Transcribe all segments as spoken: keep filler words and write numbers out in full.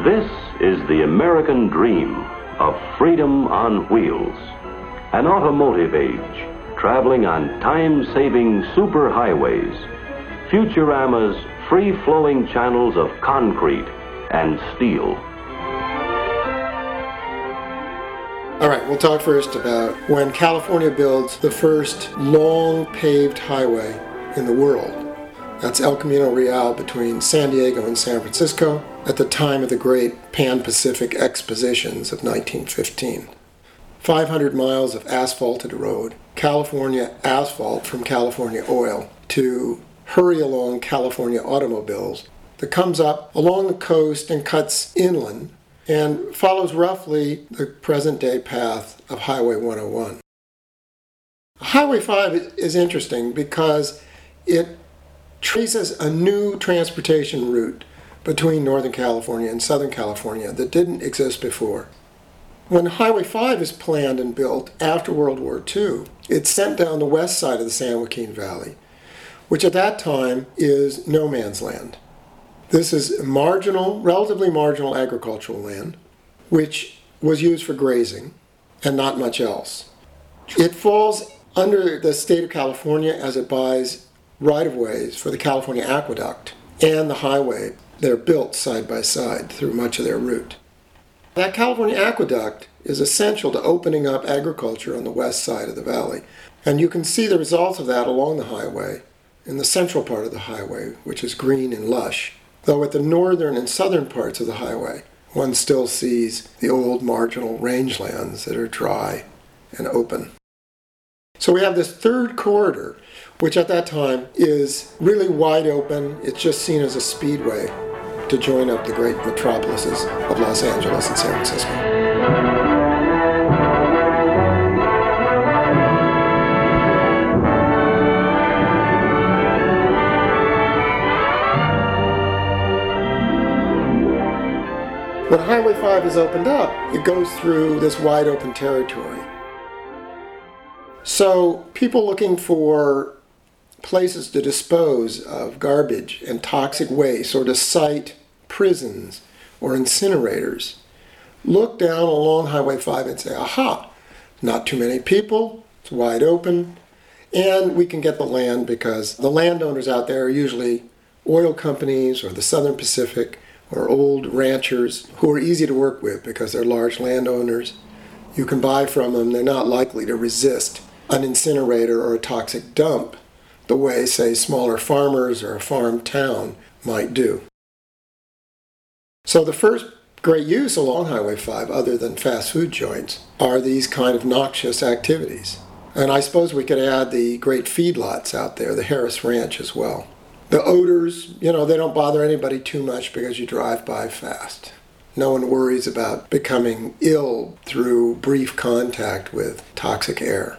This is the American dream of freedom on wheels. An automotive age, traveling on time-saving superhighways. Futurama's free-flowing channels of concrete and steel. All right, we'll talk first about when California builds the first long paved highway in the world. That's El Camino Real between San Diego and San Francisco at the time of the great Pan-Pacific Expositions of nineteen fifteen. five hundred miles of asphalted road, California asphalt from California oil to hurry along California automobiles that comes up along the coast and cuts inland and follows roughly the present-day path of Highway one oh one. Highway five is interesting because it traces a new transportation route between Northern California and Southern California that didn't exist before. When Highway five is planned and built after World War Two, it's sent down the west side of the San Joaquin Valley, which at that time is no man's land. This is marginal, relatively marginal agricultural land, which was used for grazing and not much else. It falls under the state of California as it buys right-of-ways for the California Aqueduct and the highway that are built side by side through much of their route. That California Aqueduct is essential to opening up agriculture on the west side of the valley, and you can see the results of that along the highway in the central part of the highway, which is green and lush, though at the northern and southern parts of the highway, one still sees the old marginal rangelands that are dry and open. So we have this third corridor, which at that time is really wide open. It's just seen as a speedway to join up the great metropolises of Los Angeles and San Francisco. When Highway five is opened up, it goes through this wide open territory. So people looking for places to dispose of garbage and toxic waste or to site prisons or incinerators look down along Highway five and say, aha, not too many people, it's wide open, and we can get the land because the landowners out there are usually oil companies or the Southern Pacific or old ranchers who are easy to work with because they're large landowners. You can buy from them, they're not likely to resist an incinerator or a toxic dump the way, say, smaller farmers or a farm town might do. So the first great use along Highway five, other than fast food joints, are these kind of noxious activities. And I suppose we could add the great feedlots out there, the Harris Ranch as well. The odors, you know, they don't bother anybody too much because you drive by fast. No one worries about becoming ill through brief contact with toxic air.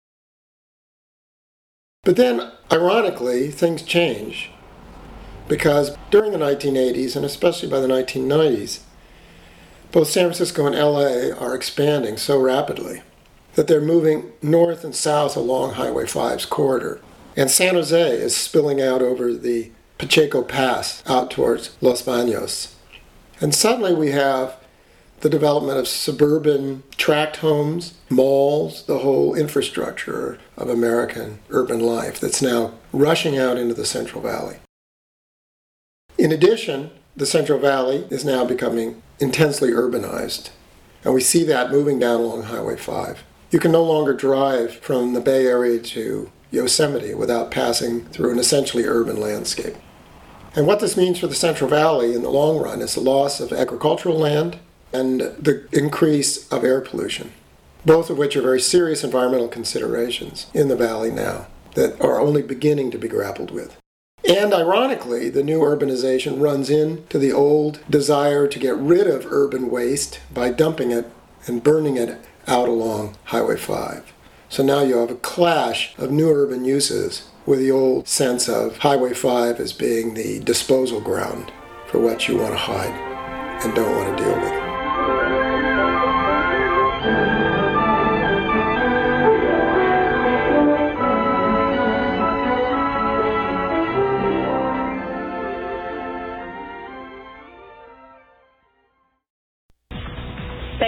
But then, ironically, things change because during the nineteen eighties, and especially by the nineteen nineties, both San Francisco and L A are expanding so rapidly that they're moving north and south along Highway five's corridor. And San Jose is spilling out over the Pacheco Pass out towards Los Baños. And suddenly we have the development of suburban tract homes, malls, the whole infrastructure of American urban life that's now rushing out into the Central Valley. In addition, the Central Valley is now becoming intensely urbanized, and we see that moving down along Highway five. You can no longer drive from the Bay Area to Yosemite without passing through an essentially urban landscape. And what this means for the Central Valley in the long run is the loss of agricultural land and the increase of air pollution, both of which are very serious environmental considerations in the valley now that are only beginning to be grappled with. And ironically, the new urbanization runs into the old desire to get rid of urban waste by dumping it and burning it out along Highway five. So now you have a clash of new urban uses with the old sense of Highway five as being the disposal ground for what you want to hide and don't want to deal with.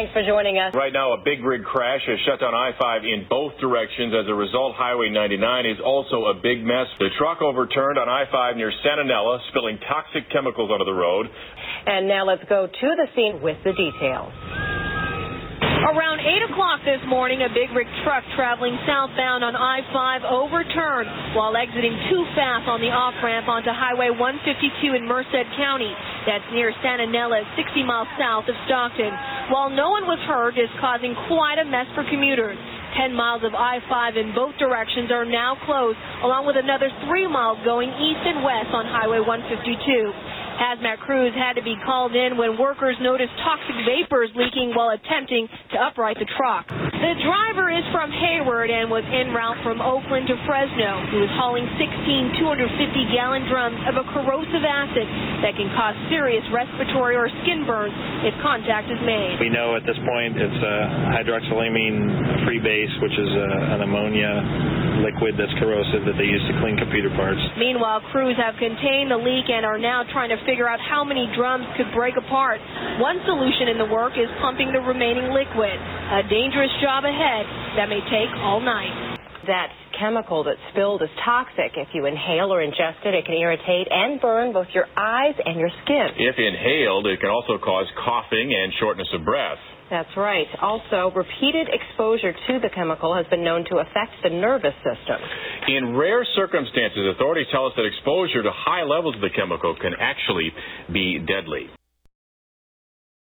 Thanks for joining us. Right now, a big rig crash has shut down I five in both directions. As a result, Highway ninety-nine is also a big mess. The truck overturned on I five near Santanella, spilling toxic chemicals onto the road. And now let's go to the scene with the details. Around eight o'clock this morning, a big rig truck traveling southbound on I five overturned while exiting too fast on the off-ramp onto Highway one fifty-two in Merced County. That's near Santanella, sixty miles south of Stockton. While no one was hurt, it's causing quite a mess for commuters. Ten miles of I five in both directions are now closed, along with another three miles going east and west on Highway one fifty-two. Hazmat crews had to be called in when workers noticed toxic vapors leaking while attempting to upright the truck. The driver is from Hayward and was en route from Oakland to Fresno. He was hauling sixteen two hundred fifty gallon drums of a corrosive acid that can cause serious respiratory or skin burns if contact is made. We know at this point it's a hydroxylamine freebase, which is a, an ammonia liquid that's corrosive that they use to clean computer parts. Meanwhile, crews have contained the leak and are now trying to figure out how many drums could break apart. One solution in the work is pumping the remaining liquid. A dangerous job ahead that may take all night. That chemical that spilled is toxic. If you inhale or ingest it, it can irritate and burn both your eyes and your skin. If inhaled, it can also cause coughing and shortness of breath. That's right. Also, repeated exposure to the chemical has been known to affect the nervous system. In rare circumstances, authorities tell us that exposure to high levels of the chemical can actually be deadly.